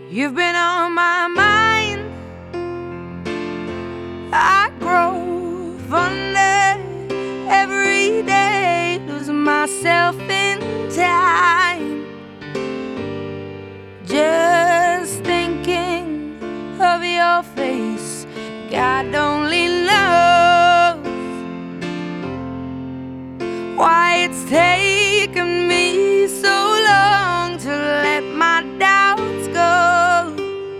You've been on my mind. I grow fonder every day, losing myself in time. Just thinking of your face, God only knows why it's taken me so long to let my doubts go.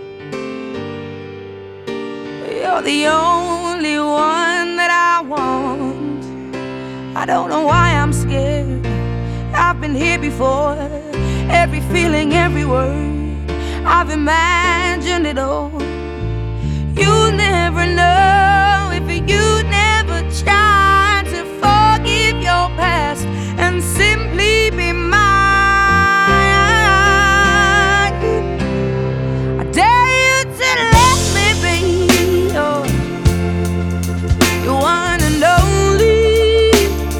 You're the only one that I want. I don't know why I'm scared. I've been here before. Every feeling, every word, I've imagined it all. You'll never know if you never try to forgive your past and simply be mine. I dare you to let me be your one and only.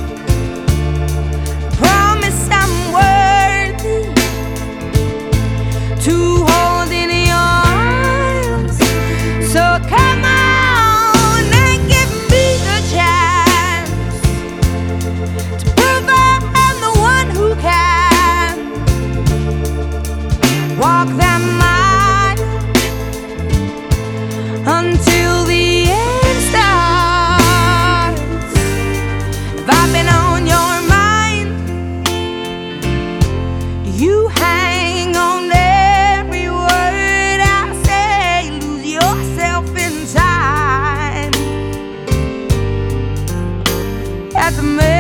I promise I'm worthy to hold in your arms. So come on and give me the chance to prove I'm the one who can walk that mile until the end starts. If I've been on your mind, you hang on every word I say. Lose yourself in time at the